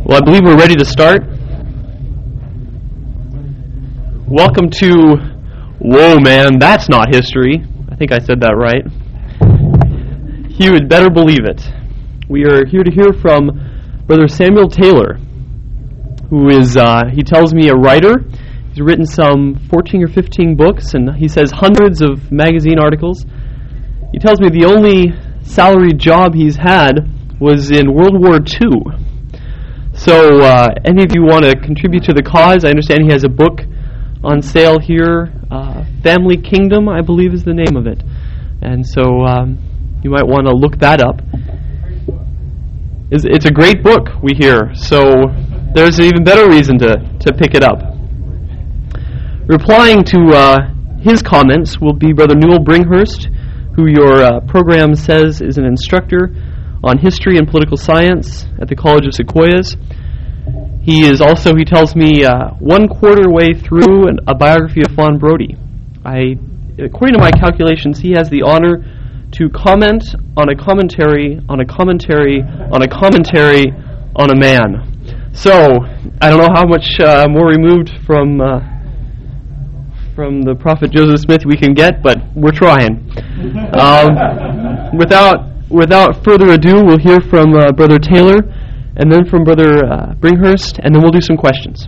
Well, I believe we're ready to start. Welcome to Whoa Man, That's Not History. I think I said that right. You had better believe it. We are here to hear from Brother Samuel Taylor, who is, he tells me, a writer. He's written some 14 or 15 books, and he says hundreds of magazine articles. He tells me the only salaried job he's had was in World War II. So, any of you want to contribute to the cause? I understand he has a book on sale here. Family Kingdom, I believe, is the name of it. And so, you might want to look that up. It's a great book, we hear. So, there's an even better reason to pick it up. Replying to his comments will be Brother Newell Bringhurst, who your program says is an instructor on history and political science at the College of Sequoias. He is also, he tells me, 1/4 way through a biography of Fawn Brodie. According to my calculations, he has the honor to comment on a commentary on a commentary on a commentary on a man. So, I don't know how much more removed from the prophet Joseph Smith we can get, but we're trying. Without further ado, we'll hear from Brother Taylor, and then from Brother Bringhurst, and then we'll do some questions.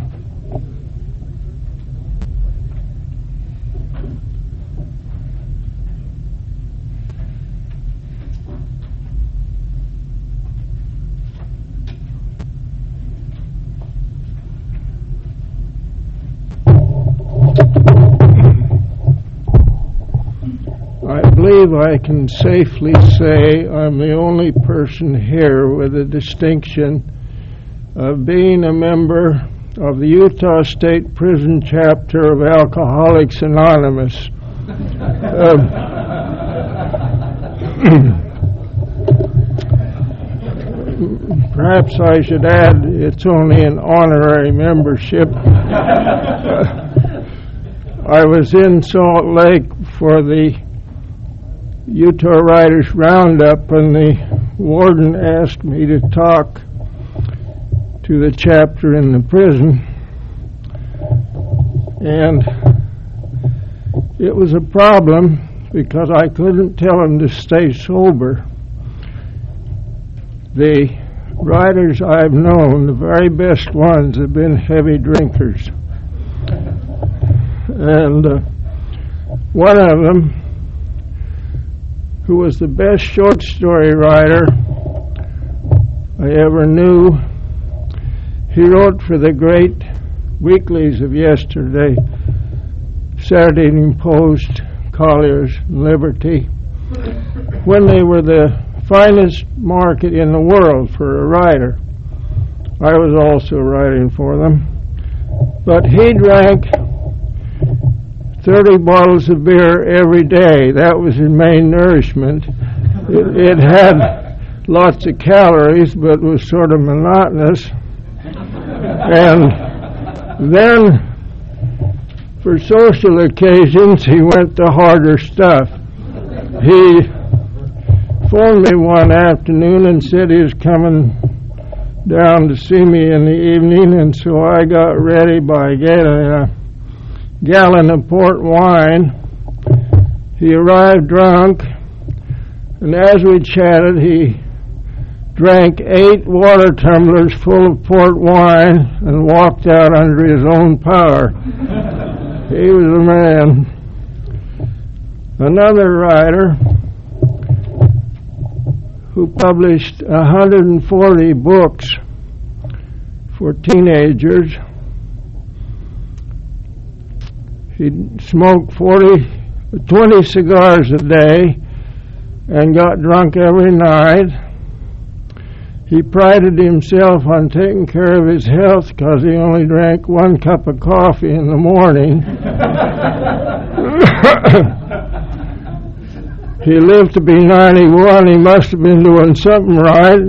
I believe I can safely say I'm the only person here with the distinction of being a member of the Utah State Prison chapter of Alcoholics Anonymous. Perhaps I should add it's only an honorary membership. I was in Salt Lake for the Utah Writers Roundup, and the warden asked me to talk to the chapter in the prison, and it was a problem because I couldn't tell them to stay sober. The writers I've known, the very best ones, have been heavy drinkers, and one of them, who was the best short story writer I ever knew, he wrote for the great weeklies of yesterday, Saturday Evening Post, Collier's, Liberty, when they were the finest market in the world for a writer. I was also writing for them. But he drank 30 bottles of beer every day. That was his main nourishment. It had lots of calories, but was sort of monotonous. And then, for social occasions, he went to harder stuff. He phoned me one afternoon and said he was coming down to see me in the evening, and so I got ready by getting a gallon of port wine. He arrived drunk, and as we chatted, he drank 8 water tumblers full of port wine and walked out under his own power. He was a man. Another writer who published 140 books for teenagers. He smoked 20 cigars a day and got drunk every night. He prided himself on taking care of his health because he only drank 1 cup of coffee in the morning. He lived to be 91. He must have been doing something right.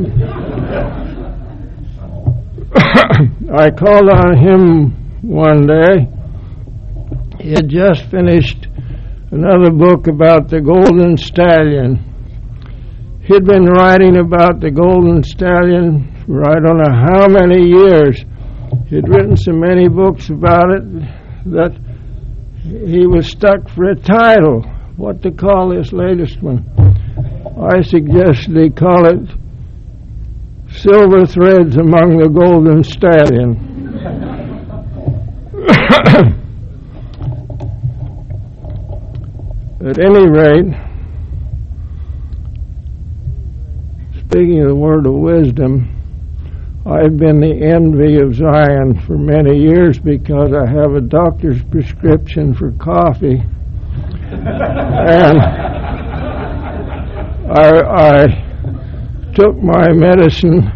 I called on him one day. He had just finished another book about the Golden Stallion. He'd been writing about the Golden Stallion for I don't know how many years. He'd written so many books about it that he was stuck for a title. What to call this latest one? I suggested they call it Silver Threads Among the Golden Stallion. At any rate, speaking of the word of wisdom, I've been the envy of Zion for many years because I have a doctor's prescription for coffee. And I took my medicine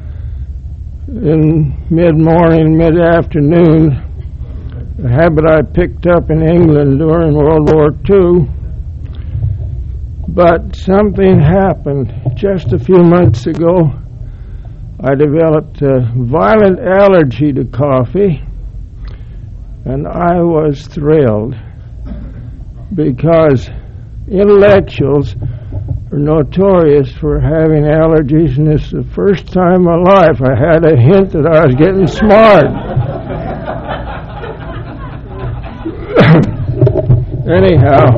in mid-morning, mid-afternoon, a habit I picked up in England during World War II. But something happened. Just a few months ago, I developed a violent allergy to coffee, and I was thrilled because intellectuals are notorious for having allergies, and it's the first time in my life I had a hint that I was getting smart. Anyhow,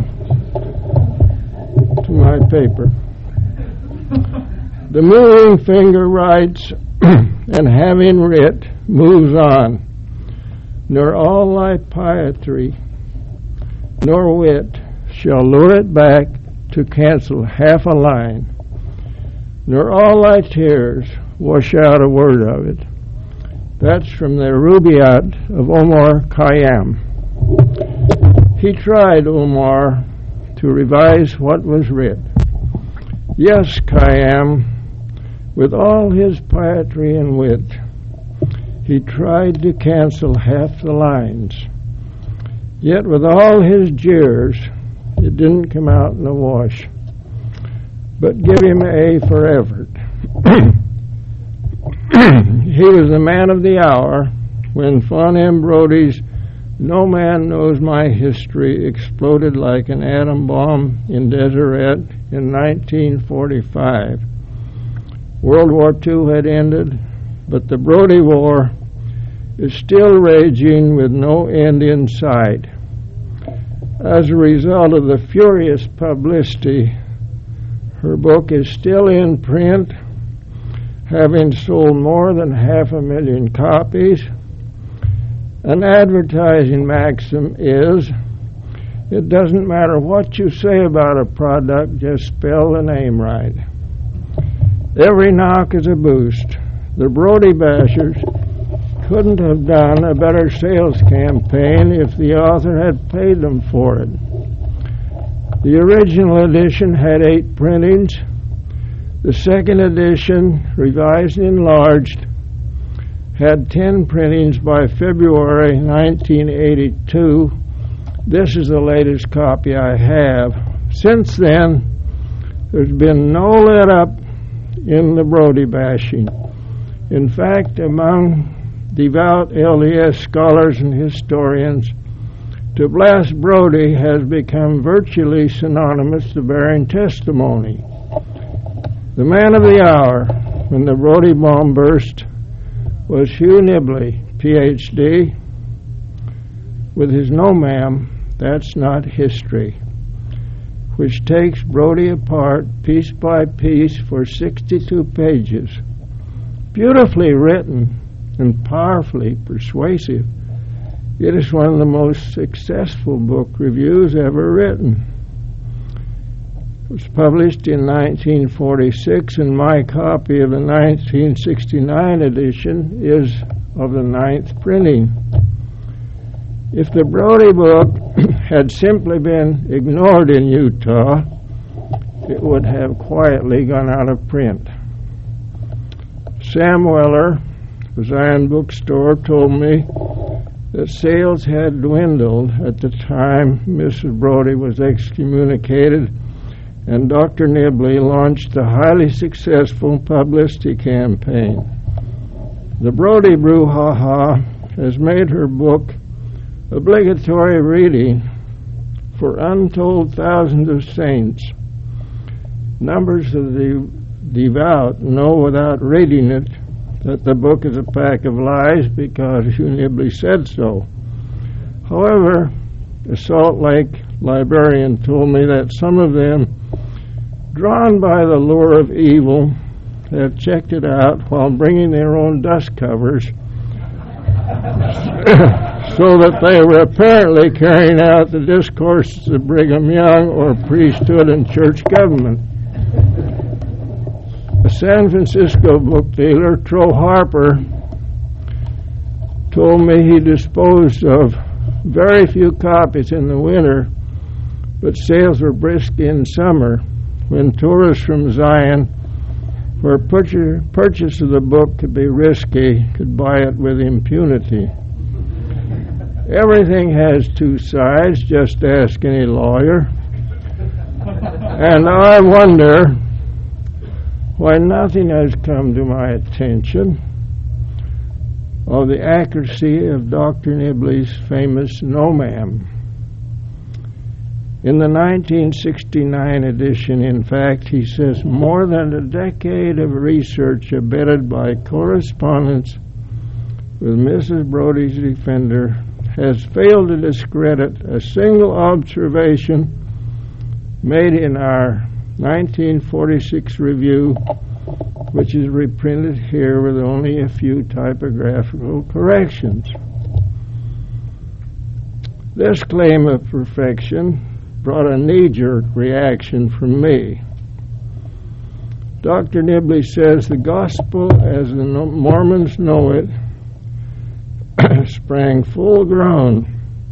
to my paper. The moving finger writes, and having writ, moves on. Nor all thy piety, nor wit, shall lure it back to cancel half a line. Nor all thy tears wash out a word of it. That's from the Rubaiyat of Omar Khayyam. He tried, Omar, to revise what was writ. Yes, Khayyam, with all his piety and wit, he tried to cancel half the lines. Yet with all his jeers, it didn't come out in a wash. But give him A for effort. He was the man of the hour when Fawn M. Brodie's No Man Knows My History exploded like an atom bomb in Deseret in 1945. World War II had ended, but the Brodie War is still raging with no end in sight. As a result of the furious publicity, her book is still in print, having sold more than 500,000 copies. An advertising maxim is, it doesn't matter what you say about a product, just spell the name right. Every knock is a boost. The Brodie Bashers couldn't have done a better sales campaign if the author had paid them for it. The original edition had 8 printings. The second edition, revised and enlarged, had 10 printings by February 1982. This is the latest copy I have. Since then, there's been no let up in the Brodie bashing. In fact, among devout LDS scholars and historians, to blast Brodie has become virtually synonymous to bearing testimony. The man of the hour when the Brodie bomb burst was Hugh Nibley, Ph.D., with his No Ma'am, That's Not History, which takes Brodie apart piece by piece for 62 pages. Beautifully written and powerfully persuasive. It is one of the most successful book reviews ever written. It was published in 1946, and my copy of the 1969 edition is of the 9th printing. If the Brodie book had simply been ignored in Utah, it would have quietly gone out of print. Sam Weller, the Zion Bookstore, told me that sales had dwindled at the time Mrs. Brodie was excommunicated, and Dr. Nibley launched a highly successful publicity campaign. The Brodie brouhaha has made her book obligatory reading for untold thousands of saints. Numbers of the devout know without reading it that the book is a pack of lies because Hugh Nibley said so. However, the Salt Lake librarian told me that some of them, drawn by the lure of evil, have checked it out while bringing their own dust covers so that they were apparently carrying out the discourses of Brigham Young or priesthood and church government. A San Francisco book dealer, Tro Harper, told me he disposed of very few copies in the winter, but sales were brisk in summer when tourists from Zion, where purchase of the book could be risky, could buy it with impunity. Everything has two sides, just ask any lawyer. And I wonder why nothing has come to my attention of the accuracy of Dr. Nibley's famous No Ma'am. In the 1969 edition, in fact, he says more than a decade of research abetted by correspondence with Mrs. Brodie's defender has failed to discredit a single observation made in our 1946 review, which is reprinted here with only a few typographical corrections. This claim of perfection brought a knee-jerk reaction from me. Dr. Nibley says the gospel as the Mormons know it sprang full grown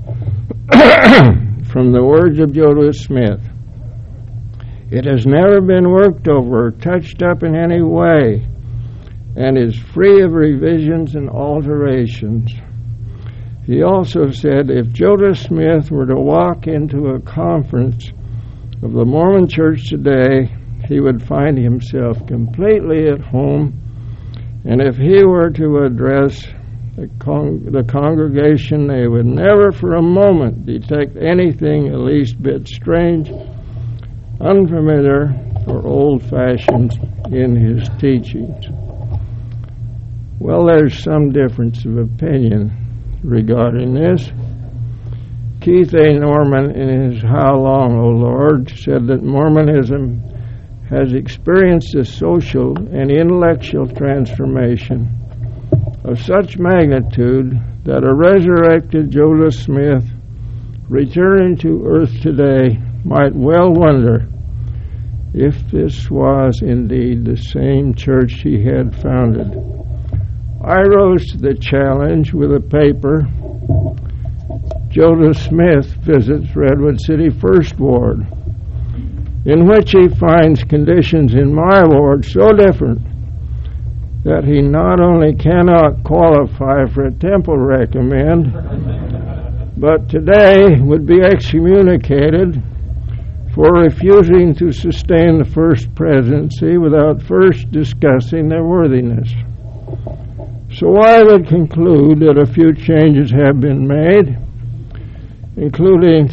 from the words of Joseph Smith. It has never been worked over or touched up in any way and is free of revisions and alterations. He also said if Joseph Smith were to walk into a conference of the Mormon Church today, he would find himself completely at home, and if he were to address the congregation, they would never for a moment detect anything the least bit strange, unfamiliar, or old-fashioned in his teachings. Well, there's some difference of opinion regarding this. Keith A. Norman, in his How Long, O Lord, said that Mormonism has experienced a social and intellectual transformation of such magnitude that a resurrected Joseph Smith returning to earth today might well wonder if this was indeed the same church he had founded. I rose to the challenge with a paper, Joseph Smith Visits Redwood City First Ward, in which he finds conditions in my ward so different that he not only cannot qualify for a temple recommend, but today would be excommunicated for refusing to sustain the first presidency without first discussing their worthiness. So I would conclude that a few changes have been made, including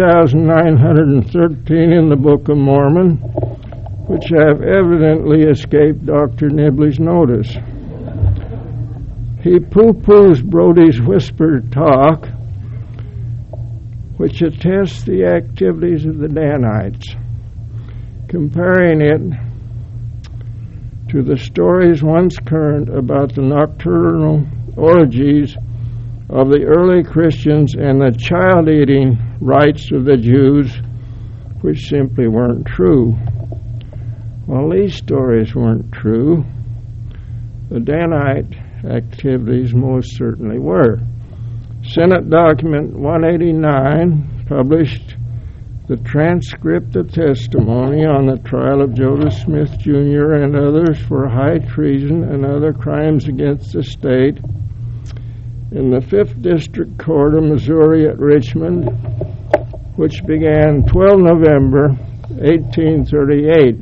3,913 in the Book of Mormon, which have evidently escaped Dr. Nibley's notice. He poo-poos Brodie's whispered talk, which attests the activities of the Danites, comparing it to the stories once current about the nocturnal orgies of the early Christians and the child-eating rites of the Jews, which simply weren't true. Well, these stories weren't true. The Danite activities most certainly were. Senate Document 189 published the transcript of testimony on the trial of Joseph Smith, Jr. and others for high treason and other crimes against the state in the 5th District Court of Missouri at Richmond, which began 12 November 1838.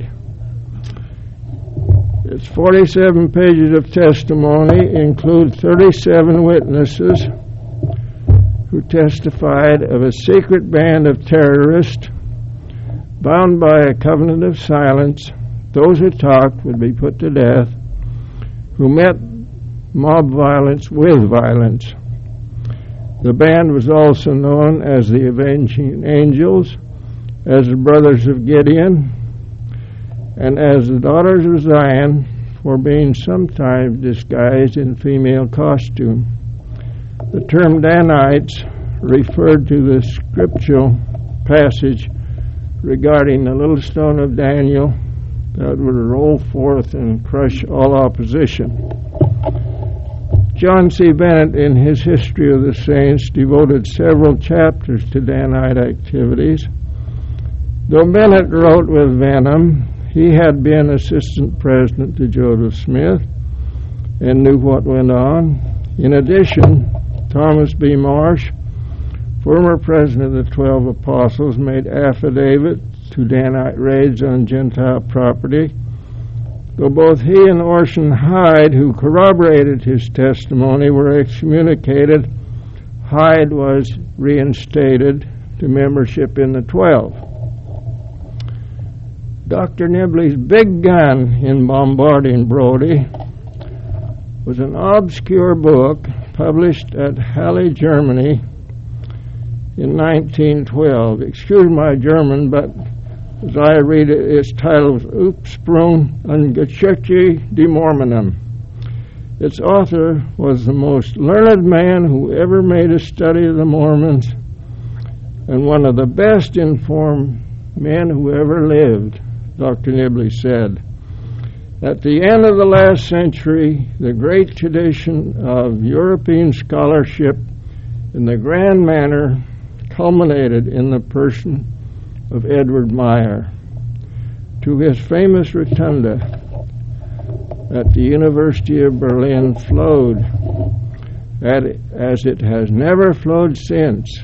Its 47 pages of testimony include 37 witnesses who testified of a secret band of terrorists bound by a covenant of silence. Those who talked would be put to death, who met mob violence with violence. The band was also known as the Avenging Angels, as the Brothers of Gideon, and as the Daughters of Zion, for being sometimes disguised in female costume. The term Danites referred to the scriptural passage regarding the little stone of Daniel that would roll forth and crush all opposition. John C. Bennett, in his History of the Saints, devoted several chapters to Danite activities. Though Bennett wrote with venom, he had been assistant president to Joseph Smith and knew what went on. In addition, Thomas B. Marsh, former president of the 12 Apostles, made affidavit to Danite raids on Gentile property. Though both he and Orson Hyde, who corroborated his testimony, were excommunicated, Hyde was reinstated to membership in the 12. Dr. Nibley's big gun in bombarding Brody was an obscure book published at Halle, Germany in 1912. Excuse my German, but as I read it, its title was Ursprung und Geschichte des Mormonen. Its author was the most learned man who ever made a study of the Mormons and one of the best informed men who ever lived, Dr. Nibley said. At the end of the last century, the great tradition of European scholarship in the grand manner culminated in the person of Edward Meyer. To his famous rotunda at the University of Berlin flowed, as it has never flowed since,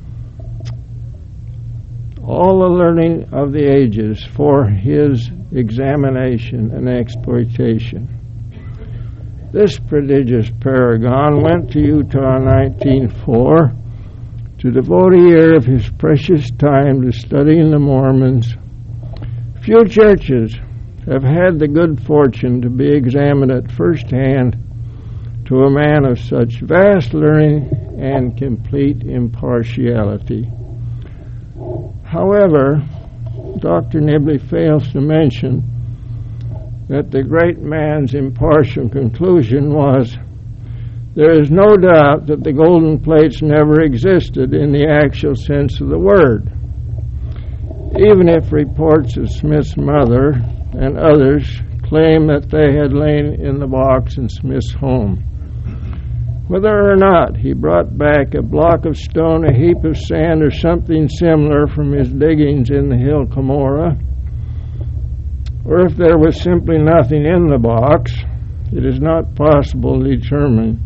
all the learning of the ages for his examination and exploitation. This prodigious paragon went to Utah in 1904 to devote a year of his precious time to studying the Mormons. Few churches have had the good fortune to be examined at first hand to a man of such vast learning and complete impartiality. However, Dr. Nibley fails to mention that the great man's impartial conclusion was, there is no doubt that the golden plates never existed in the actual sense of the word, even if reports of Smith's mother and others claim that they had lain in the box in Smith's home. Whether or not he brought back a block of stone, a heap of sand, or something similar from his diggings in the hill Cumorah, or if there was simply nothing in the box, it is not possible to determine.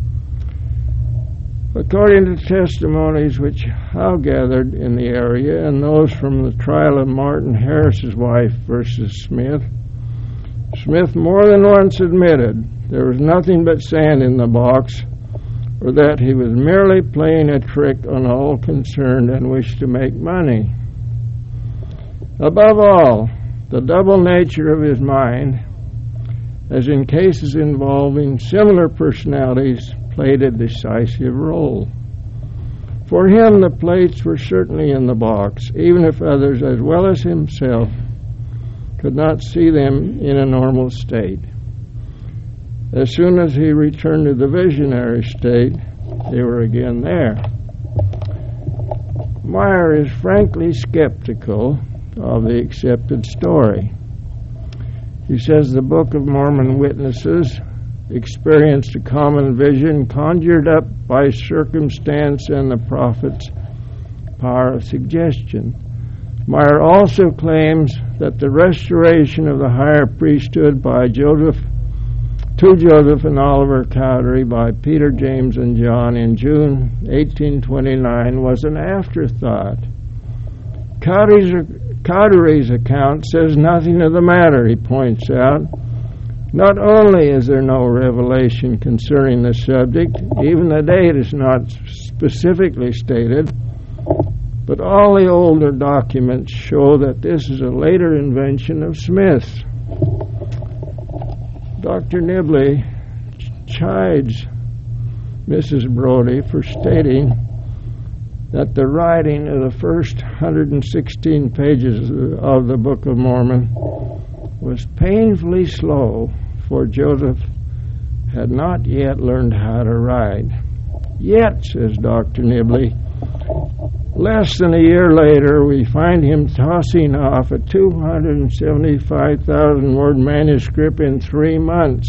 According to testimonies which Howe gathered in the area and those from the trial of Martin Harris's wife versus Smith, Smith more than once admitted there was nothing but sand in the box, or that he was merely playing a trick on all concerned and wished to make money. Above all, the double nature of his mind, as in cases involving similar personalities, played a decisive role. For him, the plates were certainly in the box, even if others, as well as himself, could not see them in a normal state. As soon as he returned to the visionary state, they were again there. Meyer is frankly skeptical of the accepted story. He says the Book of Mormon witnesses experienced a common vision conjured up by circumstance and the prophet's power of suggestion. Meyer also claims that the restoration of the higher priesthood by Joseph and Oliver Cowdery by Peter, James, and John in June 1829 was an afterthought. Cowdery's account says nothing of the matter, he points out. Not only is there no revelation concerning the subject, even the date is not specifically stated, But all the older documents show that this is a later invention of Smith's. Dr. Nibley chides Mrs. Brodie for stating that the writing of the first 116 pages of the Book of Mormon was painfully slow, for Joseph had not yet learned how to ride. Yet, says Dr. Nibley, less than a year later, we find him tossing off a 275,000-word manuscript in 3 months.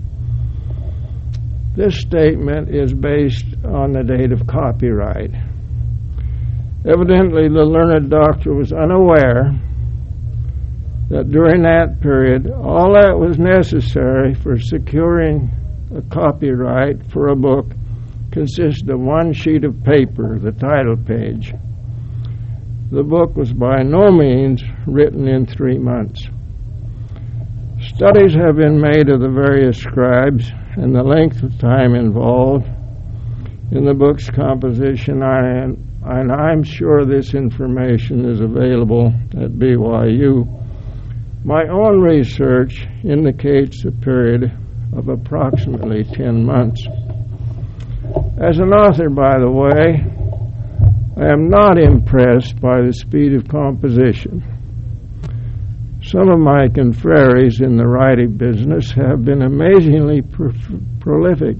This statement is based on the date of copyright. Evidently, the learned doctor was unaware that during that period, all that was necessary for securing a copyright for a book consisted of one sheet of paper, the title page. The book was by no means written in 3 months. Studies have been made of the various scribes and the length of time involved in the book's composition, and I'm sure this information is available at BYU. My own research indicates a period of approximately 10 months. As an author, by the way, I am not impressed by the speed of composition. Some of my confreres in the writing business have been amazingly prolific.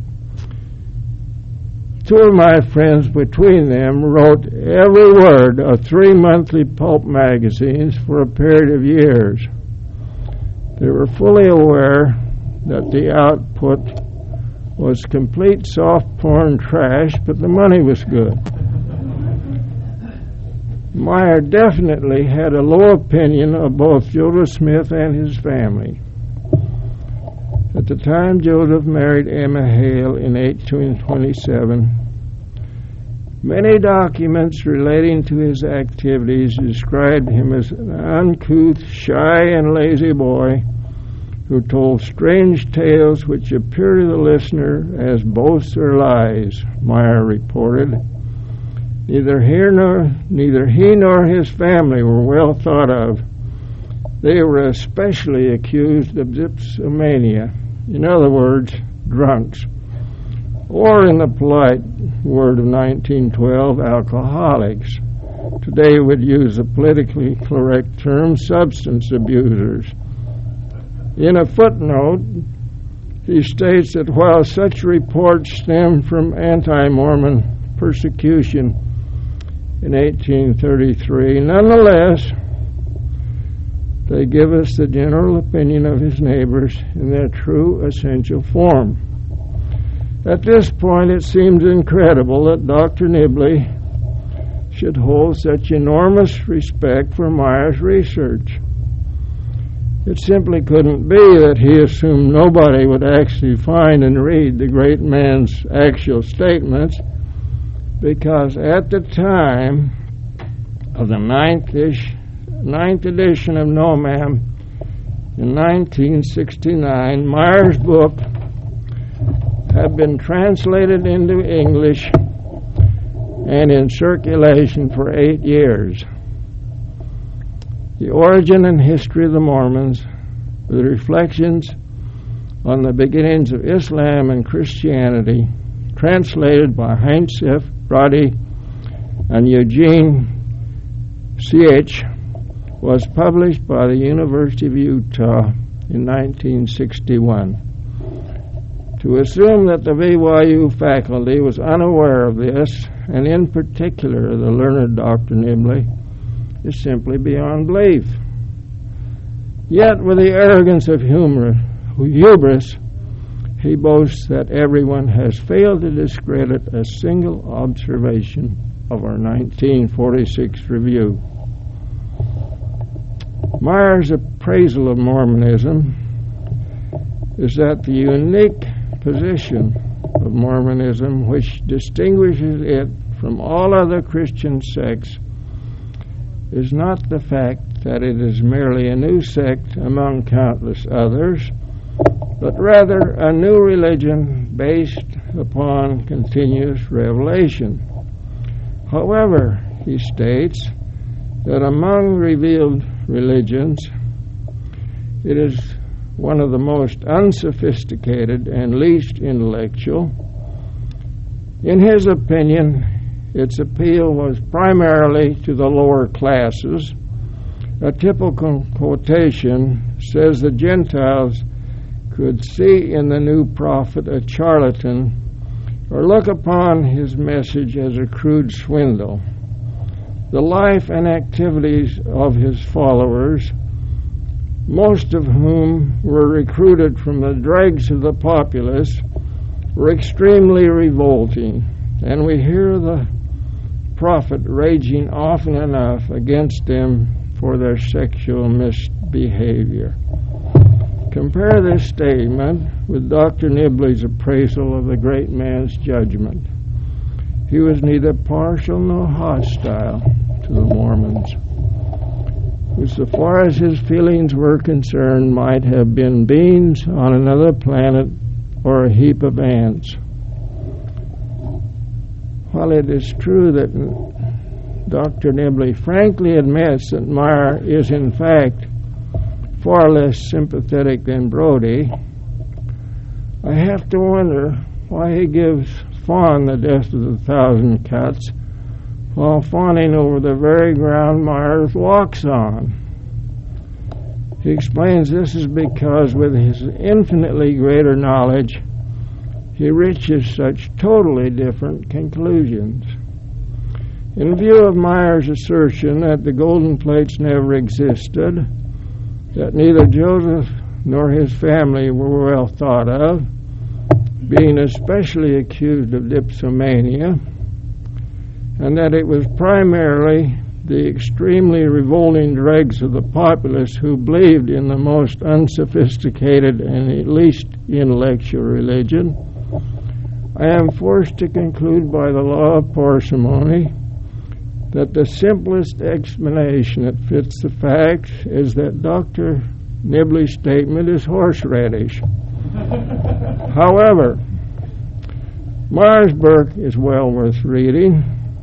2 of my friends between them wrote every word of 3 monthly pulp magazines for a period of years. They were fully aware that the output was complete soft porn trash, but the money was good. Meyer definitely had a low opinion of both Joseph Smith and his family. At the time Joseph married Emma Hale in 1827, many documents relating to his activities described him as an uncouth, shy, and lazy boy who told strange tales which appear to the listener as boasts or lies, Meyer reported. Neither he nor his family were well thought of. They were especially accused of dipsomania, in other words, drunks, or in the polite word of 1912, alcoholics. Today would use a politically correct term, substance abusers. In a footnote, he states that while such reports stem from anti-Mormon persecution in 1833, nonetheless, they give us the general opinion of his neighbors in their true essential form. At this point, it seems incredible that Dr. Nibley should hold such enormous respect for Meyer's research. It simply couldn't be that he assumed nobody would actually find and read the great man's actual statements, because at the time of the ninth edition of NOMAM in 1969, Meyer's book had been translated into English and in circulation for 8 years. The Origin and History of the Mormons, with reflections on the beginnings of Islam and Christianity, translated by Heinz F. Brodie and Eugene C.H., was published by the University of Utah in 1961. To assume that the BYU faculty was unaware of this, and in particular the learned Dr. Nibley, is simply beyond belief. Yet, with the arrogance of hubris, he boasts that everyone has failed to discredit a single observation of our 1946 review. Meyer's appraisal of Mormonism is that the unique position of Mormonism which distinguishes it from all other Christian sects is not the fact that it is merely a new sect among countless others, but rather a new religion based upon continuous revelation. However, he states that among revealed religions, it is one of the most unsophisticated and least intellectual. In his opinion, its appeal was primarily to the lower classes. A typical quotation says the Gentiles could see in the new prophet a charlatan or look upon his message as a crude swindle. The life and activities of his followers, most of whom were recruited from the dregs of the populace, were extremely revolting, and we hear the prophet raging often enough against them for their sexual misbehavior. Compare this statement with Dr. Nibley's appraisal of the great man's judgment. He was neither partial nor hostile to the Mormons, who, so far as his feelings were concerned, might have been beings on another planet or a heap of ants. While it is true that Dr. Nibley frankly admits that Meyer is in fact far less sympathetic than Brody, I have to wonder why he gives Fawn the death of the 1,000 cuts while fawning over the very ground Myers walks on. He explains this is because with his infinitely greater knowledge, he reaches such totally different conclusions. In view of Myers' assertion that the golden plates never existed, that neither Joseph nor his family were well thought of, being especially accused of dipsomania, and that it was primarily the extremely revolting dregs of the populace who believed in the most unsophisticated and least intellectual religion, I am forced to conclude by the law of parsimony that the simplest explanation that fits the facts is that Dr. Nibley's statement is horseradish. However, Myers' book is well worth reading,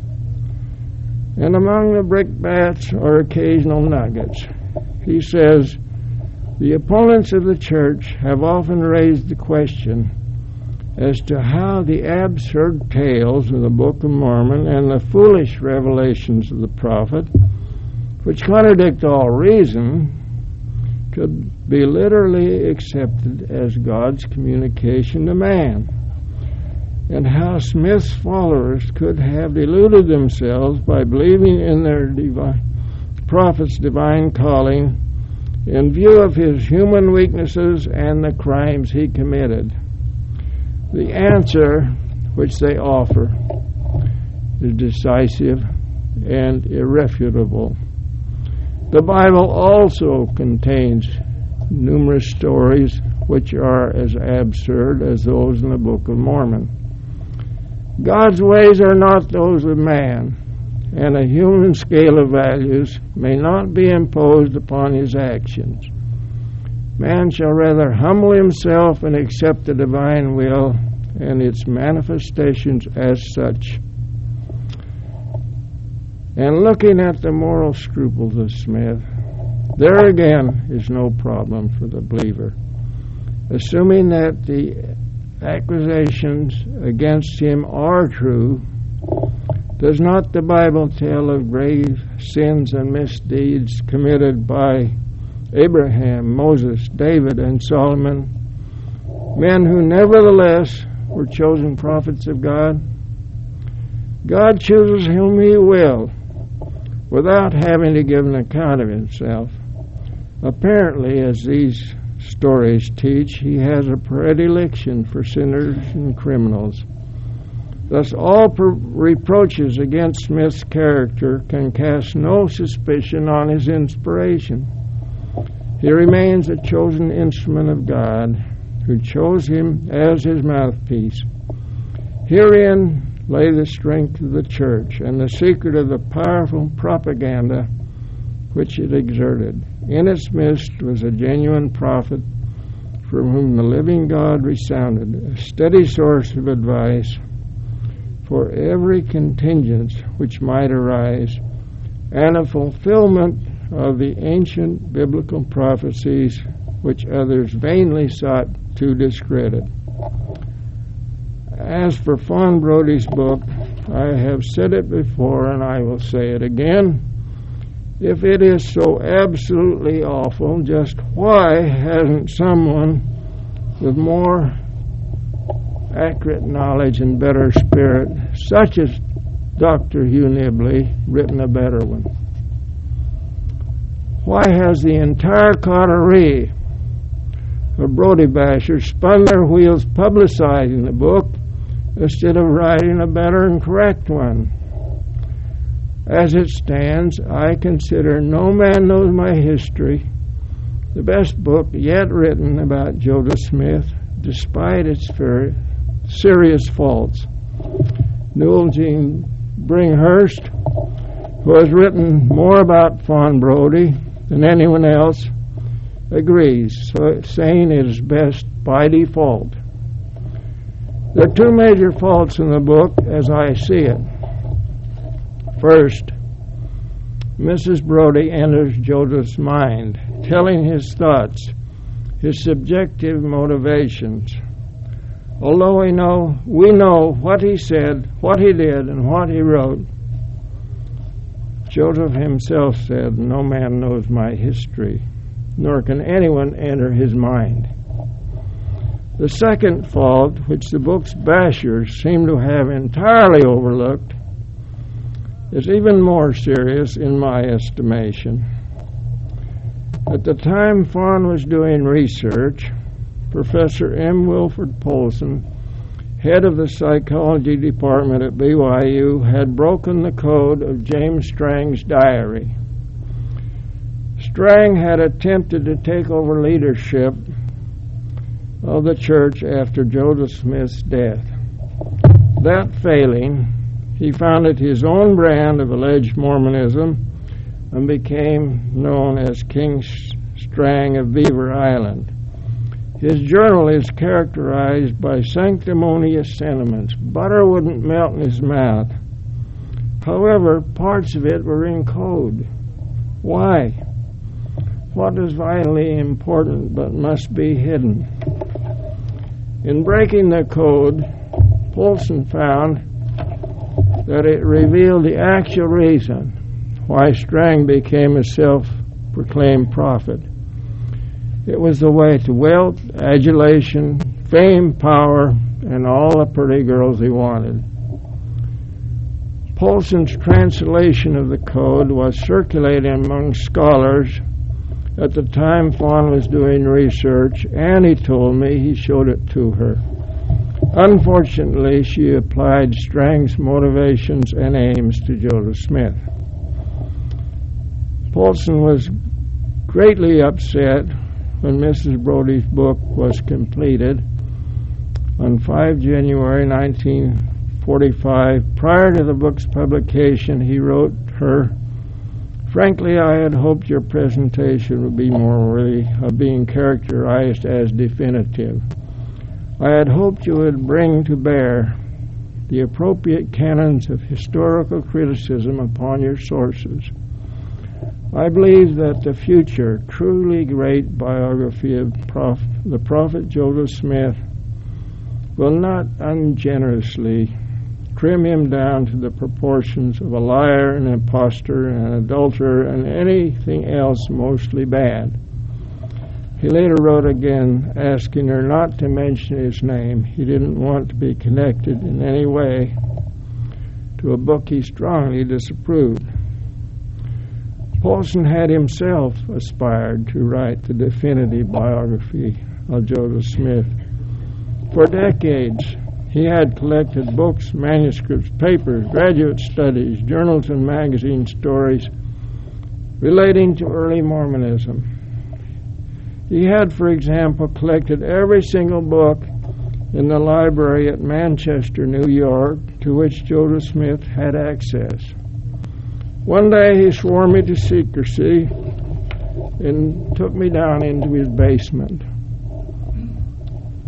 and among the brickbats are occasional nuggets. He says, the opponents of the church have often raised the question as to how the absurd tales of the Book of Mormon and the foolish revelations of the prophet, which contradict all reason, could be literally accepted as God's communication to man, and how Smith's followers could have deluded themselves by believing in their prophet's divine calling in view of his human weaknesses and the crimes he committed. The answer which they offer is decisive and irrefutable. The Bible also contains numerous stories which are as absurd as those in the Book of Mormon. God's ways are not those of man, and a human scale of values may not be imposed upon his actions. Man shall rather humble himself and accept the divine will and its manifestations as such. And looking at the moral scruples of Smith, there again is no problem for the believer. Assuming that the accusations against him are true, does not the Bible tell of grave sins and misdeeds committed by Abraham, Moses, David, and Solomon, men who nevertheless were chosen prophets of God? God chooses whom he will, without having to give an account of himself. Apparently, as these stories teach, he has a predilection for sinners and criminals. Thus, all reproaches against Smith's character can cast no suspicion on his inspiration. He remains a chosen instrument of God, who chose him as his mouthpiece. Herein lay the strength of the church and the secret of the powerful propaganda which it exerted. In its midst was a genuine prophet from whom the living God resounded, a steady source of advice for every contingence which might arise, and a fulfillment of the ancient biblical prophecies which others vainly sought to discredit. As for Fawn Brodie's book, I have said it before and I will say it again. If it is so absolutely awful, just why hasn't someone with more accurate knowledge and better spirit, such as Dr. Hugh Nibley, written a better one? Why has the entire coterie of Brodie bashers spun their wheels publicizing the book instead of writing a better and correct one? As it stands, I consider No Man Knows My History the best book yet written about Joseph Smith, despite its very serious faults. Newell Jean Bringhurst, who has written more about Fawn Brodie than anyone else, agrees, saying it is best by default. There are two major faults in the book as I see it. First, Mrs. Brodie enters Joseph's mind, telling his thoughts, his subjective motivations. Although we know what he said, what he did, and what he wrote, Joseph himself said, "No man knows my history, nor can anyone enter his mind." The second fault, which the book's bashers seem to have entirely overlooked, is even more serious in my estimation. At the time Fawn was doing research, Professor M. Wilford Polson, head of the psychology department at BYU, had broken the code of James Strang's diary. Strang had attempted to take over leadership of the church after Joseph Smith's death. That failing, he founded his own brand of alleged Mormonism and became known as King Strang of Beaver Island. His journal is characterized by sanctimonious sentiments. Butter wouldn't melt in his mouth. However, parts of it were in code. Why? What is vitally important but must be hidden? In breaking the code, Polson found that it revealed the actual reason why Strang became a self-proclaimed prophet. It was the way to wealth, adulation, fame, power, and all the pretty girls he wanted. Polson's translation of the code was circulated among scholars at the time Fawn was doing research, and he told me he showed it to her. Unfortunately, she applied Strang's motivations and aims to Joseph Smith. Polson was greatly upset when Mrs. Brodie's book was completed on 5 January 1945. Prior to the book's publication, he wrote her, "Frankly, I had hoped your presentation would be more worthy of being characterized as definitive. I had hoped you would bring to bear the appropriate canons of historical criticism upon your sources. I believe that the future, truly great biography of the prophet Joseph Smith will not ungenerously trim him down to the proportions of a liar, an impostor, an adulterer, and anything else mostly bad." He later wrote again, asking her not to mention his name. He didn't want to be connected in any way to a book he strongly disapproved. Polson had himself aspired to write the definitive biography of Joseph Smith. For decades, he had collected books, manuscripts, papers, graduate studies, journals, and magazine stories relating to early Mormonism. He had, for example, collected every single book in the library at Manchester, New York, to which Joseph Smith had access. One day he swore me to secrecy and took me down into his basement.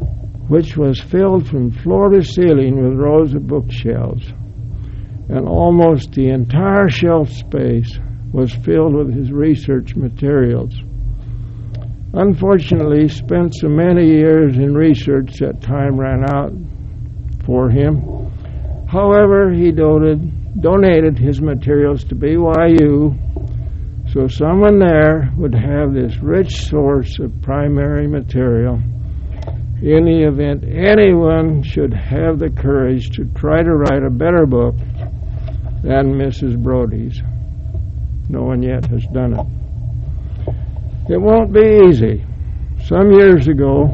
which was filled from floor to ceiling with rows of bookshelves, and almost the entire shelf space was filled with his research materials. Unfortunately, he spent so many years in research that time ran out for him. However, he donated his materials to BYU so someone there would have this rich source of primary material in the event anyone should have the courage to try to write a better book than Mrs. Brodie's. No one yet has done it. It won't be easy. Some years ago,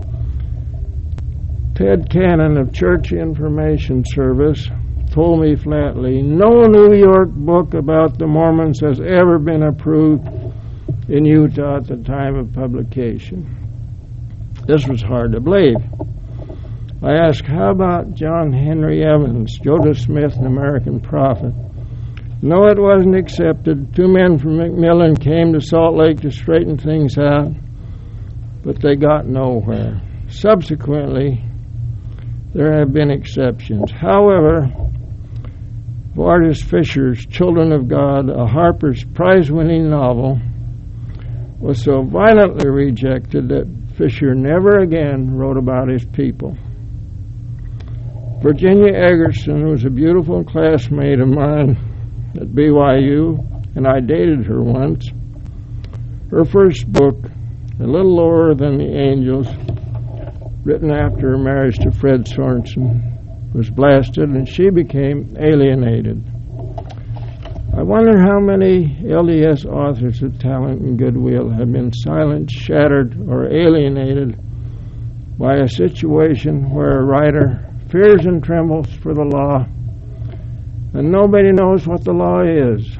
Ted Cannon of Church Information Service told me flatly, no New York book about the Mormons has ever been approved in Utah at the time of publication. This was hard to believe. I asked, how about John Henry Evans, Joseph Smith, an American prophet? No, it wasn't accepted. 2 men from McMillan came to Salt Lake to straighten things out, but they got nowhere. Subsequently, there have been exceptions. However, Vardis Fisher's Children of God, a Harper's Prize-winning novel, was so violently rejected that Fisher never again wrote about his people. Virginia Eggerson was a beautiful classmate of mine at BYU, and I dated her once. Her first book, A Little Lower Than the Angels, written after her marriage to Fred Sorensen, was blasted, and she became alienated. I wonder how many LDS authors of talent and goodwill have been silenced, shattered, or alienated by a situation where a writer fears and trembles for the law, and nobody knows what the law is.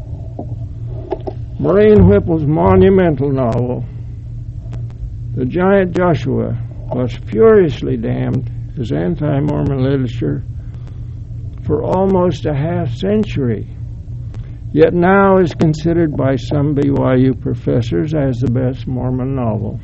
Maureen Whipple's monumental novel, The Giant Joshua, was furiously damned as anti-Mormon literature for almost a half-century, yet now is considered by some BYU professors as the best Mormon novel.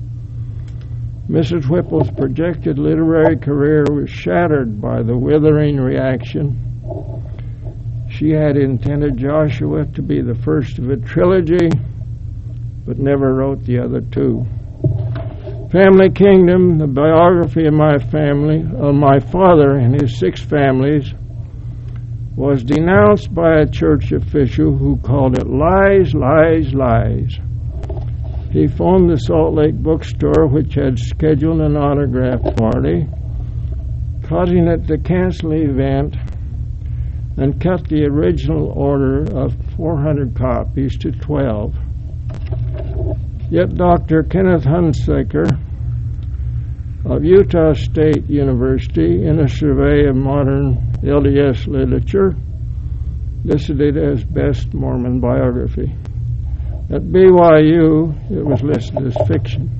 Mrs. Whipple's projected literary career was shattered by the withering reaction. She had intended Joshua to be the first of a trilogy, but never wrote the other 2. Family Kingdom, the biography of my family, of my father and his 6 families, was denounced by a church official who called it lies, lies, lies. He phoned the Salt Lake bookstore, which had scheduled an autograph party, causing it to cancel the event and cut the original order of 400 copies to 12. Yet Dr. Kenneth Hunsaker of Utah State University, in a survey of modern LDS literature, listed it as best Mormon biography. At BYU, it was listed as fiction.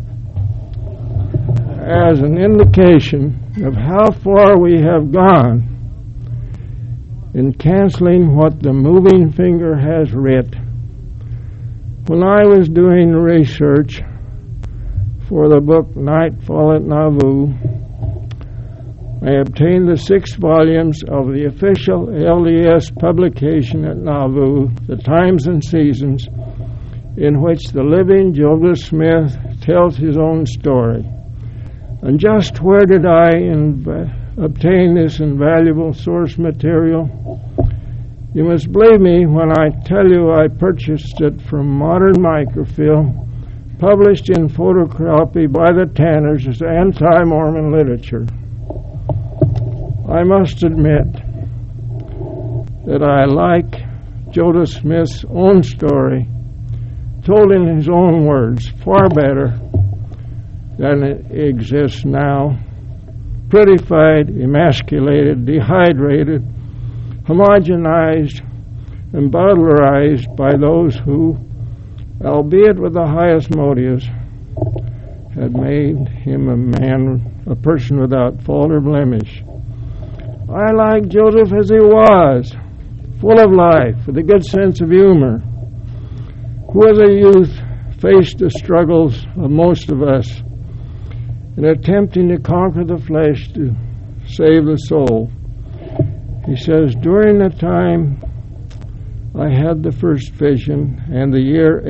As an indication of how far we have gone in canceling what the moving finger has writ, when I was doing research for the book Nightfall at Nauvoo, I obtained the 6 volumes of the official LDS publication at Nauvoo, The Times and Seasons, in which the living Joseph Smith tells his own story. And just where did I obtain this invaluable source material? You must believe me when I tell you I purchased it from Modern Microfilm, published in photocopy by the Tanners as anti-Mormon literature. I must admit that I like Joseph Smith's own story, told in his own words, far better than it exists now, prettified, emasculated, dehydrated, homogenized, and bowdlerized by those who, albeit with the highest motives, had made him a person without fault or blemish. I like Joseph as he was, full of life, with a good sense of humor, who as a youth faced the struggles of most of us, in attempting to conquer the flesh to save the soul. He says, during the time I had the first vision, and the year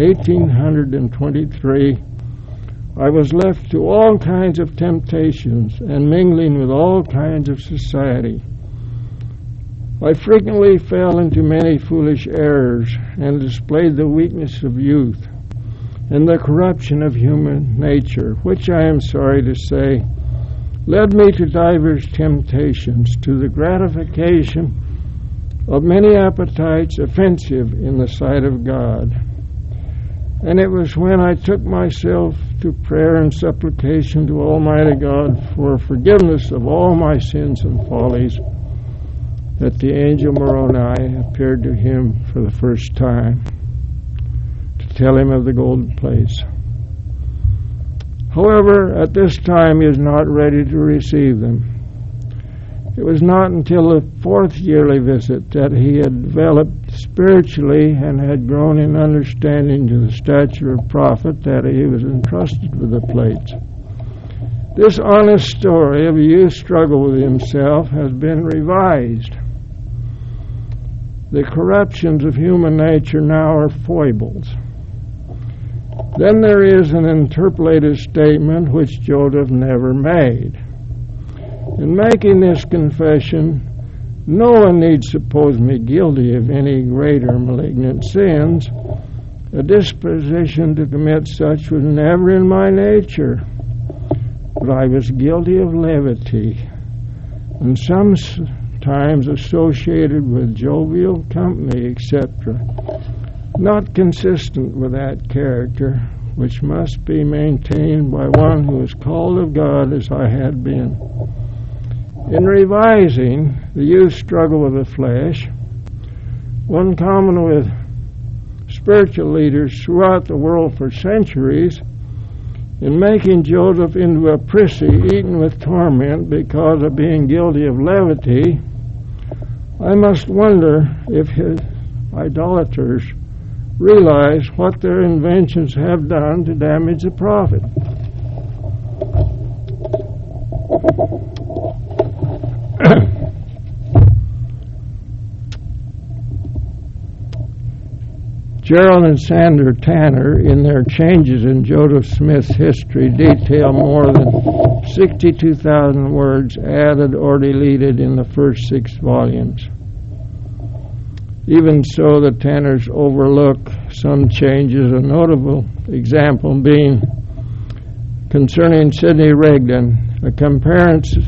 1823, I was left to all kinds of temptations and mingling with all kinds of society. I frequently fell into many foolish errors and displayed the weakness of youth and the corruption of human nature, which I am sorry to say led me to divers temptations, to the gratification of many appetites offensive in the sight of God. And it was when I took myself to prayer and supplication to Almighty God for forgiveness of all my sins and follies that the angel Moroni appeared to him for the first time to tell him of the golden place. However, at this time he was not ready to receive them. It was not until the fourth yearly visit that he had developed spiritually and had grown in understanding to the stature of prophet that he was entrusted with the plates. This honest story of a youth's struggle with himself has been revised. The corruptions of human nature now are foibles. Then there is an interpolated statement which Joseph never made. In making this confession, no one need suppose me guilty of any greater malignant sins. A disposition to commit such was never in my nature, but I was guilty of levity, and sometimes associated with jovial company, etc., not consistent with that character which must be maintained by one who is called of God as I had been. In revising the youth's struggle with the flesh, one common with spiritual leaders throughout the world for centuries, in making Joseph into a prissy eaten with torment because of being guilty of levity, I must wonder if his idolaters realize what their inventions have done to damage the prophet. Gerald and Sandra Tanner, in their Changes in Joseph Smith's History, detail more than 62,000 words added or deleted in the first 6 volumes. Even so, the Tanners overlook some changes, a notable example being concerning Sidney Rigdon, a comparison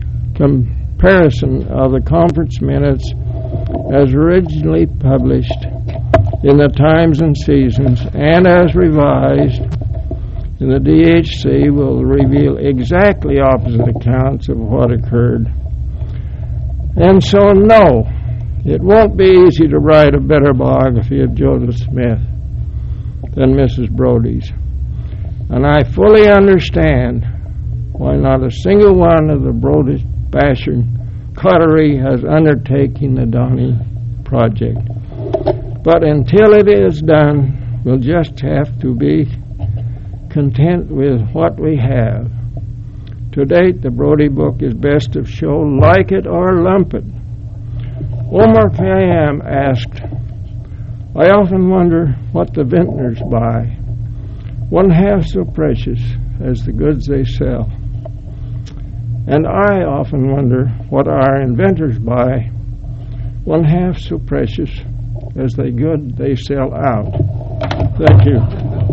of the conference minutes as originally published in the Times and Seasons and as revised in the DHC will reveal exactly opposite accounts of what occurred. And so, no, it won't be easy to write a better biography of Joseph Smith than Mrs. Brodie's. And I fully understand why not a single one of the Brodie Basham coterie has undertaken the Donny project. But until it is done, we'll just have to be content with what we have. To date, the Brodie book is best of show, like it or lump it. Omar Khayyam asked, I often wonder what the vintners buy, one half so precious as the goods they sell. And I often wonder what our inventors buy, one half so precious as the good they sell out. Thank you.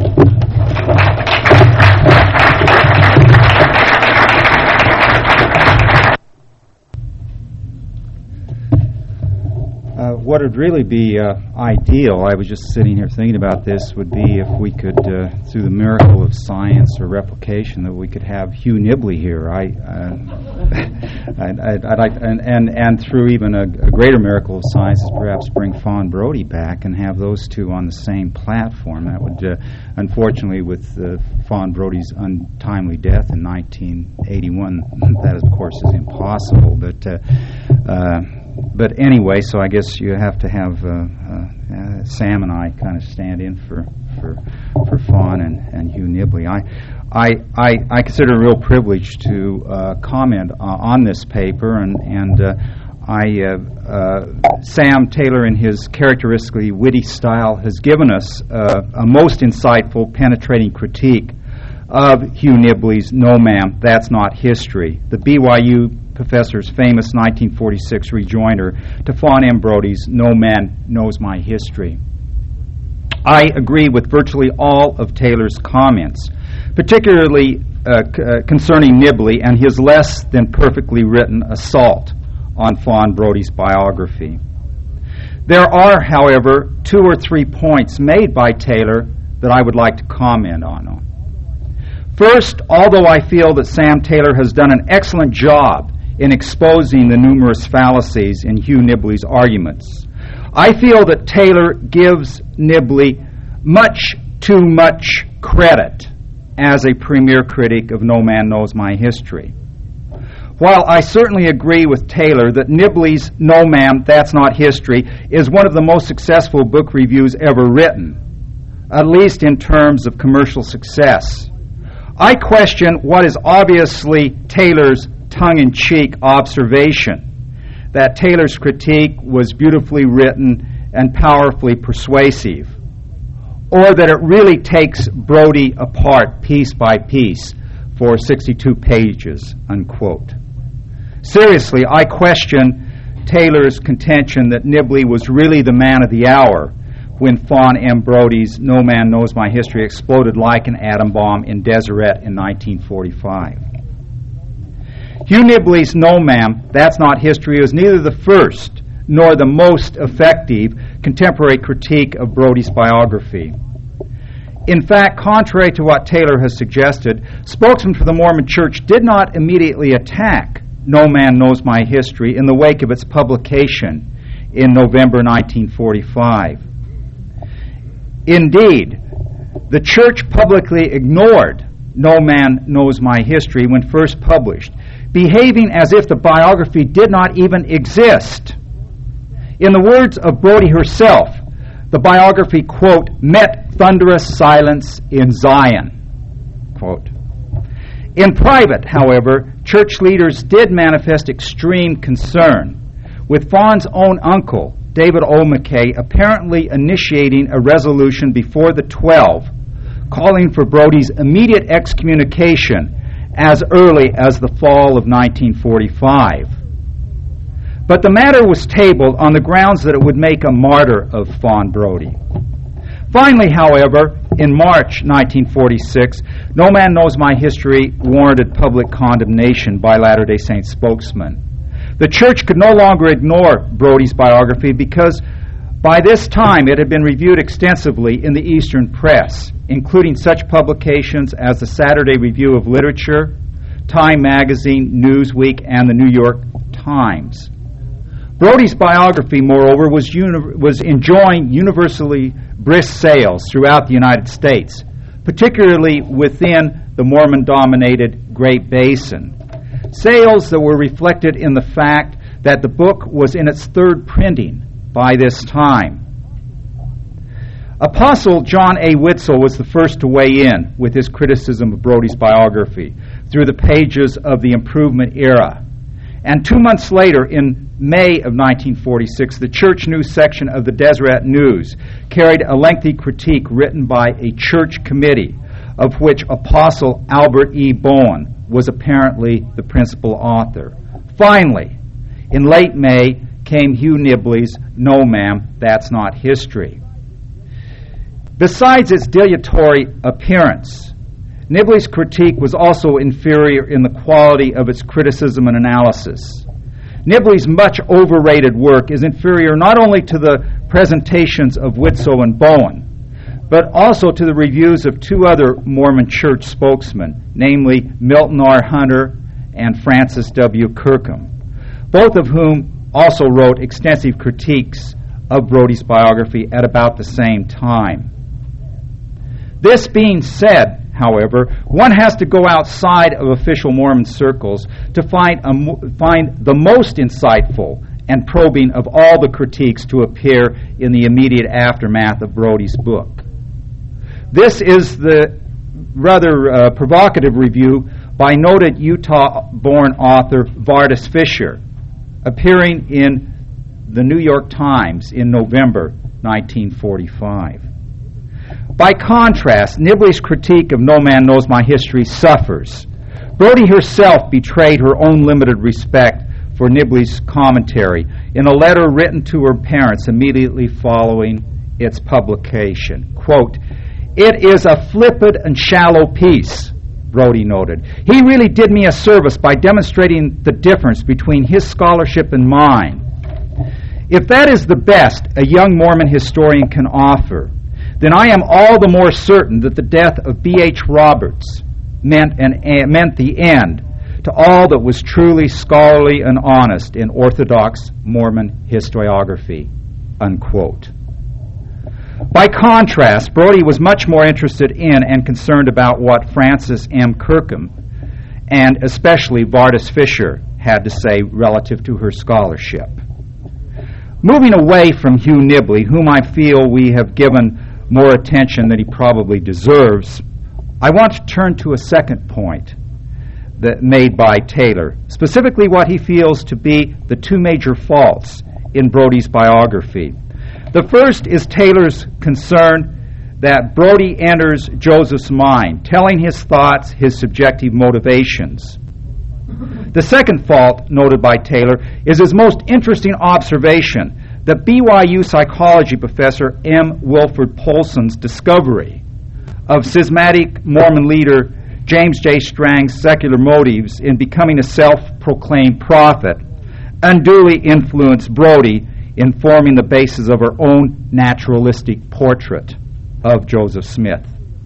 What would really be ideal, I was just sitting here thinking about this, would be if we could, through the miracle of science or replication, that we could have Hugh Nibley here. I'd like, and through even a greater miracle of science, is perhaps bring Fawn Brodie back and have those two on the same platform. That would, unfortunately, with Fawn Brodie's untimely death in 1981, that of course is impossible. But anyway, so I guess you have to have Sam and I kind of stand in for Fawn and Hugh Nibley. I consider it a real privilege to comment on this paper, and Sam Taylor, in his characteristically witty style, has given us a most insightful, penetrating critique of Hugh Nibley's "No Ma'am, That's Not History," the BYU professor's famous 1946 rejoinder to Fawn M. Brody's "No Man Knows My History." I agree with virtually all of Taylor's comments, particularly concerning Nibley and his less than perfectly written assault on Fawn Brody's biography. There are, however, 2 or 3 points made by Taylor that I would like to comment on. First, although I feel that Sam Taylor has done an excellent job in exposing the numerous fallacies in Hugh Nibley's arguments, I feel that Taylor gives Nibley much too much credit as a premier critic of No Man Knows My History. While I certainly agree with Taylor that Nibley's "No Ma'am, That's Not History" is one of the most successful book reviews ever written, at least in terms of commercial success, I question what is obviously Taylor's tongue-in-cheek observation, that Taylor's critique was beautifully written and powerfully persuasive, or that it really takes Brody apart piece by piece for 62 pages, unquote. Seriously, I question Taylor's contention that Nibley was really the man of the hour when Fawn M. Brody's "No Man Knows My History" exploded like an atom bomb in Deseret in 1945. Hugh Nibley's "No Ma'am, That's Not History" is neither the first nor the most effective contemporary critique of Brody's biography. In fact, contrary to what Taylor has suggested, spokesmen for the Mormon Church did not immediately attack No Man Knows My History in the wake of its publication in November 1945. Indeed, the Church publicly ignored No Man Knows My History when first published, behaving as if the biography did not even exist. In the words of Brody herself, the biography, quote, "met thunderous silence in Zion," quote. In private, however, church leaders did manifest extreme concern, with Fawn's own uncle, David O. McKay, apparently initiating a resolution before the 12 calling for Brody's immediate excommunication as early as the fall of 1945. But the matter was tabled on the grounds that it would make a martyr of Fawn Brody. Finally, however, in March 1946, No Man Knows My History warranted public condemnation by Latter-day Saints spokesmen. The church could no longer ignore Brody's biography because by this time it had been reviewed extensively in the Eastern press, including such publications as the Saturday Review of Literature, Time Magazine, Newsweek, and the New York Times. Brody's biography, moreover, was enjoying universally brisk sales throughout the United States, particularly within the Mormon-dominated Great Basin. Sales that were reflected in the fact that the book was in its 3rd printing by this time. Apostle John A. Witzel was the first to weigh in with his criticism of Brody's biography through the pages of the Improvement Era. And 2 months later, in May of 1946, the Church News section of the Deseret News carried a lengthy critique written by a church committee, of which Apostle Albert E. Bowen was apparently the principal author. Finally, in late May, came Hugh Nibley's No Ma'am, That's Not History. Besides its dilatory appearance, Nibley's critique was also inferior in the quality of its criticism and analysis. Nibley's much overrated work is inferior not only to the presentations of Witzel and Bowen, but also to the reviews of 2 other Mormon Church spokesmen, namely Milton R. Hunter and Francis W. Kirkham, both of whom also wrote extensive critiques of Brody's biography at about the same time. This being said, however, one has to go outside of official Mormon circles to find the most insightful and probing of all the critiques to appear in the immediate aftermath of Brody's book. This is the rather provocative review by noted Utah-born author Vardis Fisher, appearing in the New York Times in November 1945. By contrast, Nibley's critique of No Man Knows My History suffers. Brodie herself betrayed her own limited respect for Nibley's commentary in a letter written to her parents immediately following its publication. Quote, "It is a flippant and shallow piece," Brodie noted. "He really did me a service by demonstrating the difference between his scholarship and mine. If that is the best a young Mormon historian can offer, then I am all the more certain that the death of B.H. Roberts meant the end to all that was truly scholarly and honest in Orthodox Mormon historiography," unquote. By contrast, Brodie was much more interested in and concerned about what Francis M. Kirkham and especially Vardis Fisher had to say relative to her scholarship. Moving away from Hugh Nibley, whom I feel we have given more attention than he probably deserves, I want to turn to a second point that made by Taylor, specifically what he feels to be the two major faults in Brodie's biography. The first is Taylor's concern that Brodie enters Joseph's mind, telling his thoughts, his subjective motivations. The second fault, noted by Taylor, is his most interesting observation, that BYU psychology professor M. Wilford Polson's discovery of schismatic Mormon leader James J. Strang's secular motives in becoming a self-proclaimed prophet unduly influenced Brodie in forming the basis of her own naturalistic portrait of Joseph Smith.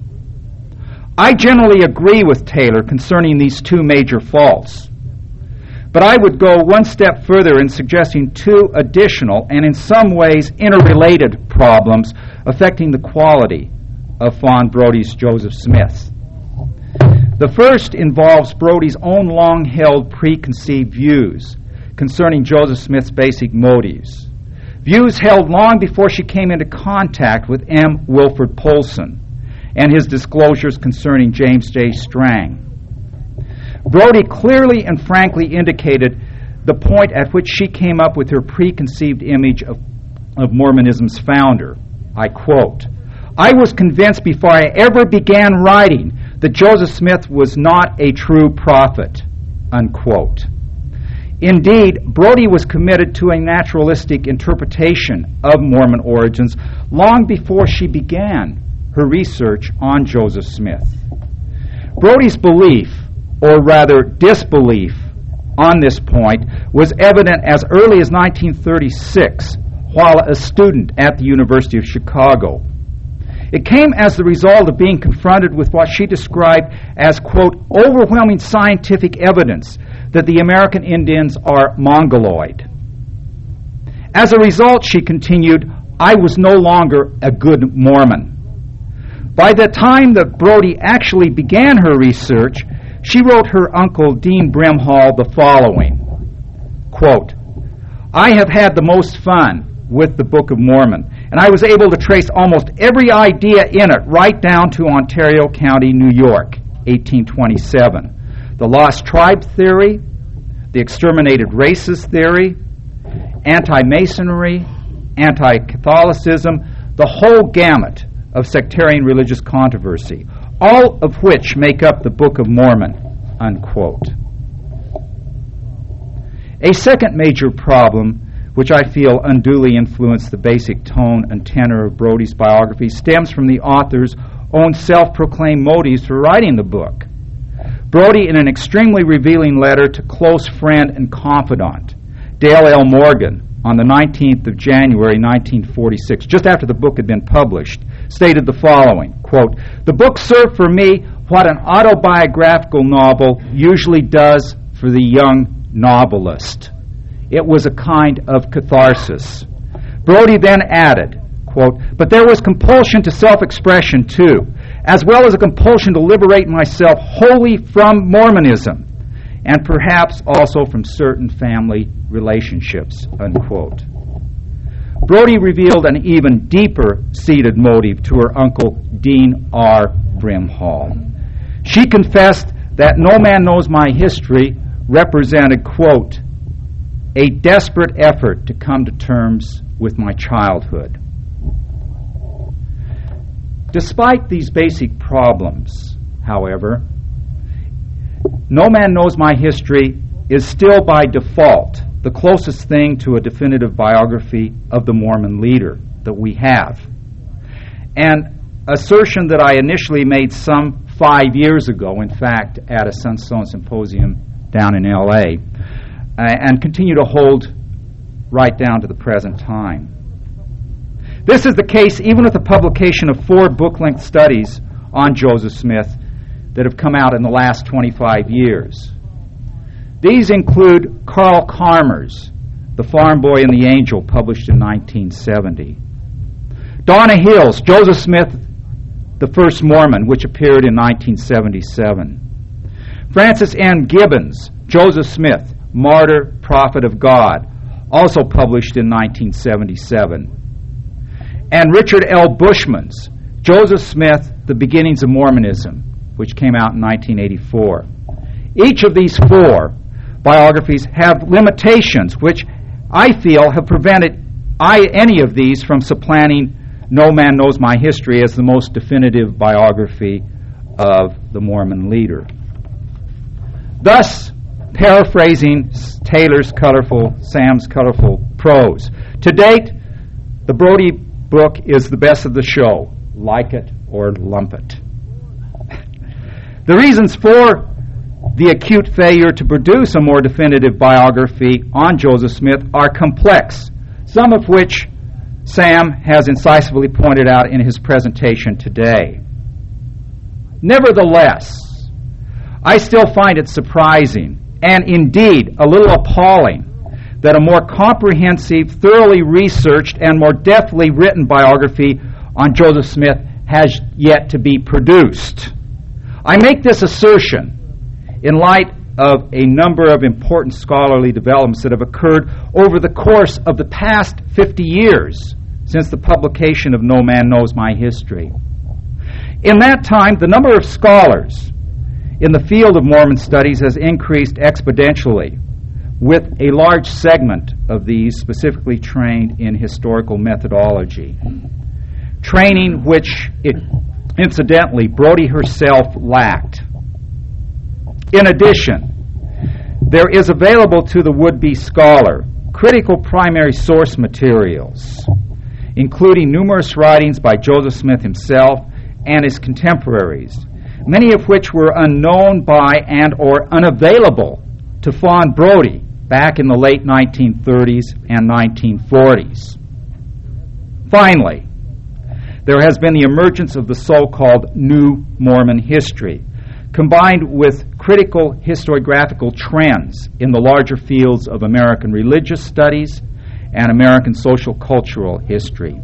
I generally agree with Taylor concerning these two major faults, but I would go one step further in suggesting two additional and in some ways interrelated problems affecting the quality of Fawn Brodie's Joseph Smith. The first involves Brodie's own long-held preconceived views concerning Joseph Smith's basic motives, views held long before she came into contact with M. Wilford Polson and his disclosures concerning James J. Strang. Brodie clearly and frankly indicated the point at which she came up with her preconceived image of Mormonism's founder. I quote, "I was convinced before I ever began writing that Joseph Smith was not a true prophet," unquote. Indeed, Brodie was committed to a naturalistic interpretation of Mormon origins long before she began her research on Joseph Smith. Brodie's belief, or rather disbelief, on this point was evident as early as 1936 while a student at the University of Chicago. It came as the result of being confronted with what she described as, quote, "overwhelming scientific evidence that the American Indians are Mongoloid." As a result, she continued, "I was no longer a good Mormon." By the time that Brodie actually began her research, she wrote her uncle Dean Brimhall the following, quote, "I have had the most fun with the Book of Mormon, and I was able to trace almost every idea in it right down to Ontario County, New York, 1827. The Lost Tribe theory, the Exterminated Races theory, anti-Masonry, anti-Catholicism, the whole gamut of sectarian religious controversy, all of which make up the Book of Mormon," unquote. A second major problem, which I feel unduly influenced the basic tone and tenor of Brodie's biography, stems from the author's own self-proclaimed motives for writing the book. Brodie, in an extremely revealing letter to close friend and confidant, Dale L. Morgan, on the 19th of January, 1946, just after the book had been published, stated the following, quote, "The book served for me what an autobiographical novel usually does for the young novelist. It was a kind of catharsis." Brodie then added, quote, "But there was compulsion to self-expression too, as well as a compulsion to liberate myself wholly from Mormonism, and perhaps also from certain family relationships," unquote. Brodie revealed an even deeper-seated motive to her uncle Dean R. Brimhall. She confessed that No Man Knows My History represented, quote, a desperate effort to come to terms with my childhood. Despite these basic problems, however, No Man Knows My History is still by default the closest thing to a definitive biography of the Mormon leader that we have. An assertion that I initially made some 5 years ago, in fact, at a Sunstone Symposium down in L.A., and continue to hold right down to the present time. This is the case even with the publication of 4 book-length studies on Joseph Smith that have come out in the last 25 years. These include Carl Carmer's The Farm Boy and the Angel, published in 1970. Donna Hill's Joseph Smith, the First Mormon, which appeared in 1977. Francis N. Gibbons' Joseph Smith, Martyr, Prophet of God, also published in 1977. And Richard L. Bushman's Joseph Smith, The Beginnings of Mormonism, which came out in 1984. Each of these 4 biographies have limitations which I feel have prevented any of these from supplanting No Man Knows My History as the most definitive biography of the Mormon leader. Thus, paraphrasing Sam's colorful prose, to date, the Brody book is the best of the show. Like it or lump it. The reasons for the acute failure to produce a more definitive biography on Joseph Smith are complex, some of which Sam has incisively pointed out in his presentation today. Nevertheless, I still find it surprising and indeed a little appalling that a more comprehensive, thoroughly researched, and more deftly written biography on Joseph Smith has yet to be produced. I make this assertion in light of a number of important scholarly developments that have occurred over the course of the past 50 years since the publication of No Man Knows My History. In that time, the number of scholars in the field of Mormon studies has increased exponentially, with a large segment of these specifically trained in historical methodology. Training which, incidentally, Brody herself lacked. In addition, there is available to the would-be scholar critical primary source materials, including numerous writings by Joseph Smith himself and his contemporaries, many of which were unknown by and or unavailable to Fawn Brody back in the late 1930s and 1940s. Finally, there has been the emergence of the so-called New Mormon history, combined with critical historiographical trends in the larger fields of American religious studies and American social cultural history.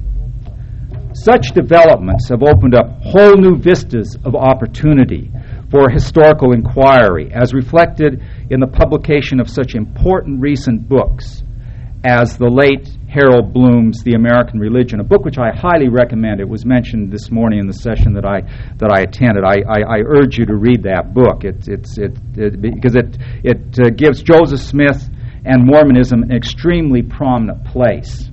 Such developments have opened up whole new vistas of opportunity for historical inquiry, as reflected in the publication of such important recent books as the late Harold Bloom's The American Religion, a book which I highly recommend. It was mentioned this morning in the session that I attended. I urge you to read that book. Because it gives Joseph Smith and Mormonism an extremely prominent place.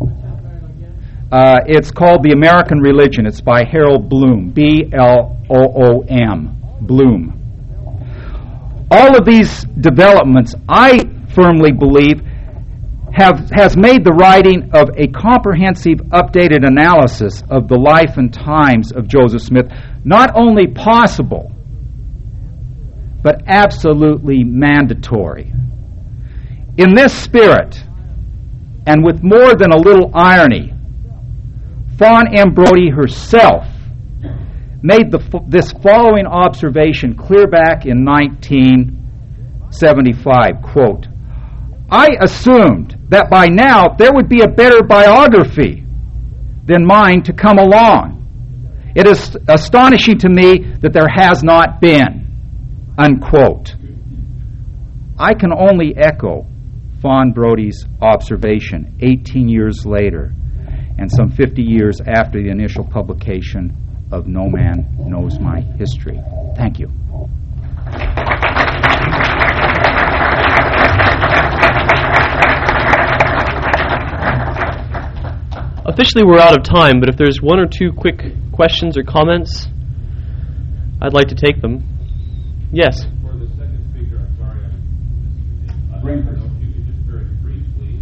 It's called The American Religion. It's by Harold Bloom, B-L-O-O-M, Bloom. All of these developments, I firmly believe, has made the writing of a comprehensive, updated analysis of the life and times of Joseph Smith not only possible, but absolutely mandatory. In this spirit, and with more than a little irony, Fawn M. Brody herself made this following observation clear back in 1975, quote, "I assumed that by now there would be a better biography than mine to come along. It is astonishing to me that there has not been," unquote. I can only echo Fawn Brody's observation 18 years later and some 50 years after the initial publication of No Man Knows My History. Thank you. Officially, we're out of time, but if there's one or two quick questions or comments, I'd like to take them. Yes? For the second speaker, I'm sorry, I don't know if you could just very briefly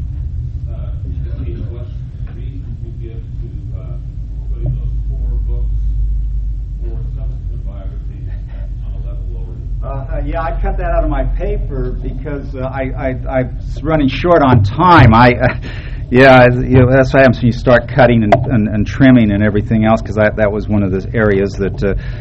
indicate what reasons you give to putting those 4 books or subsequent biographies on a level lower. Yeah, I cut that out of my paper because I'm running short on time. Yeah, that's what happens when you start cutting and trimming and everything else, because that was one of the areas that...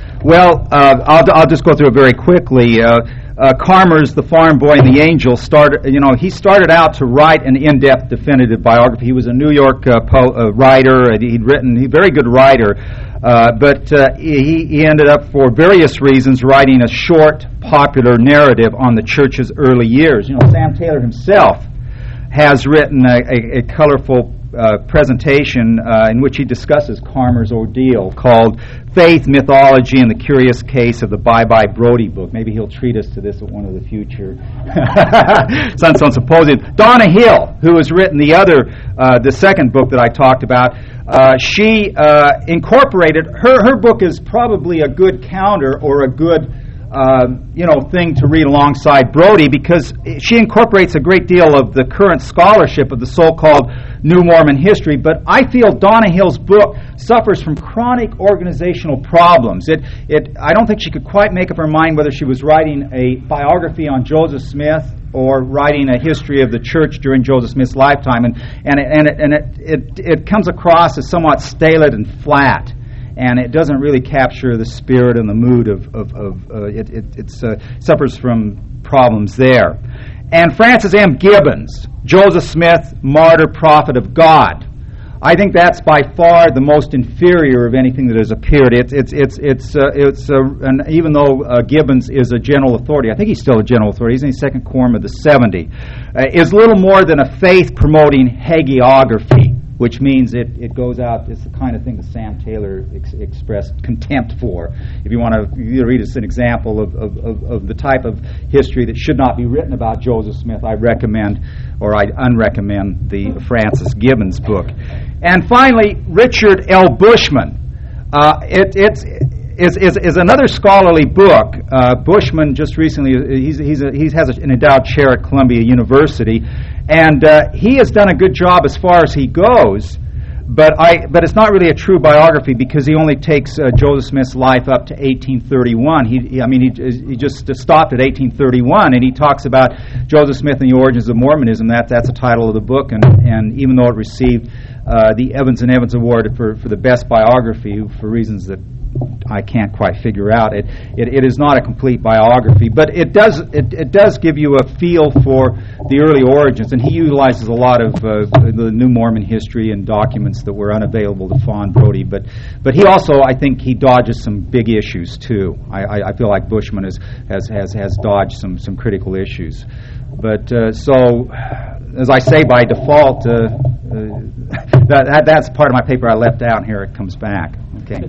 I'll just go through it very quickly. Carmers, the farm boy and the angel, he started out to write an in-depth definitive biography. He was a New York writer. He'd written, a very good writer, but he ended up, for various reasons, writing a short, popular narrative on the church's early years. Sam Taylor himself has written a colorful presentation in which he discusses Carmer's ordeal, called Faith, Mythology, and the Curious Case of the Bye-Bye Brody book. Maybe he'll treat us to this at one of the future Sunstone Symposium. Donna Hill, who has written the second book that I talked about, she incorporated, her book is probably a good counter or a good thing to read alongside Brody, because she incorporates a great deal of the current scholarship of the so-called New Mormon history. But I feel Donna Hill's book suffers from chronic organizational problems. I don't think she could quite make up her mind whether she was writing a biography on Joseph Smith or writing a history of the church during Joseph Smith's lifetime, and it comes across as somewhat stale and flat. And it doesn't really capture the spirit and the mood of it suffers from problems there. And Francis M. Gibbons, Joseph Smith, Martyr, Prophet of God. I think that's by far the most inferior of anything that has appeared. And even though Gibbons is a general authority, I think he's still a general authority. He's in the second quorum of the 70. Is little more than a faith-promoting hagiography, which means it goes out. It's the kind of thing that Sam Taylor expressed contempt for. If you want to read us an example of the type of history that should not be written about Joseph Smith, I recommend, or I unrecommend, the Francis Gibbons book. And finally, Richard L. Bushman. It's another scholarly book. Bushman just recently, he has an endowed chair at Columbia University, and he has done a good job as far as he goes, but it's not really a true biography, because he only takes Joseph Smith's life up to 1831. He just stopped at 1831, and he talks about Joseph Smith and the origins of Mormonism. That's the title of the book, and even though it received the Evans and Evans Award for the best biography for reasons that I can't quite figure out, it is not a complete biography, but it does give you a feel for the early origins, and he utilizes a lot of the New Mormon history and documents that were unavailable to Fawn Brody, but he also, I think, he dodges some big issues too. I feel like Bushman has dodged some critical issues, but so as I say, by default, that's part of my paper I left out, and here it comes back. Okay.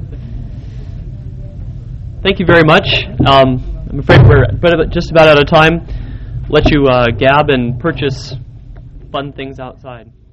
Thank you very much. I'm afraid we're just about out of time. Let you gab and purchase fun things outside.